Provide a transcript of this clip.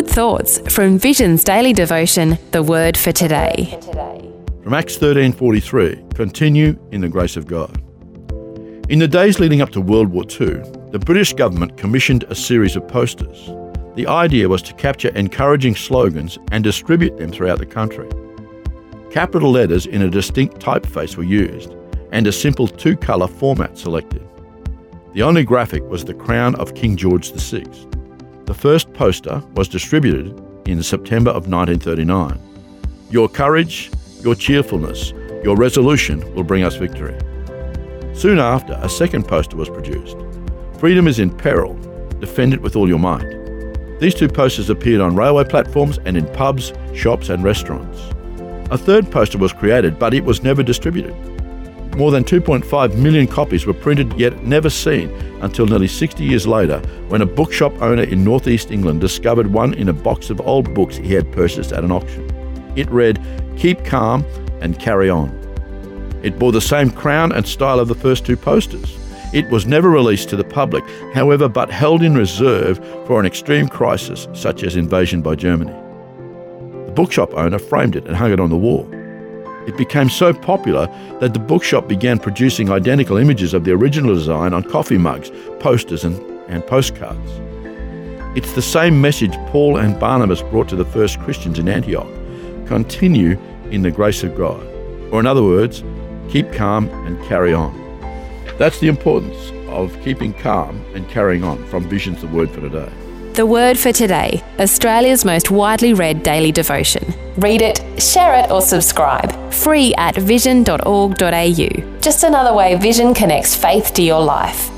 good thoughts from Vision's daily devotion, The Word for Today. From Acts 13:43, continue in the grace of God. In the days leading up to World War II, the British government commissioned a series of posters. The idea was to capture encouraging slogans and distribute them throughout the country. Capital letters in a distinct typeface were used, and a simple two-colour format selected. The only graphic was the crown of King George VI. The first poster was distributed in September of 1939. Your courage, your cheerfulness, your resolution will bring us victory. Soon after, a second poster was produced. Freedom is in peril. Defend it with all your might. These two posters appeared on railway platforms and in pubs, shops and restaurants. A third poster was created, but it was never distributed. More than 2.5 million copies were printed yet never seen until nearly 60 years later, when a bookshop owner in northeast England discovered one in a box of old books he had purchased at an auction. It read, "Keep calm and carry on." It bore the same crown and style of the first two posters. It was never released to the public, however, but held in reserve for an extreme crisis such as invasion by Germany. The bookshop owner framed it and hung it on the wall. It became so popular that the bookshop began producing identical images of the original design on coffee mugs, posters and postcards. It's the same message Paul and Barnabas brought to the first Christians in Antioch. Continue in the grace of God. Or in other words, keep calm and carry on. That's the importance of keeping calm and carrying on from Vision's The Word for Today. The Word for Today, Australia's most widely read daily devotion. Read it, share it or subscribe. Free at vision.org.au. Just another way Vision connects faith to your life.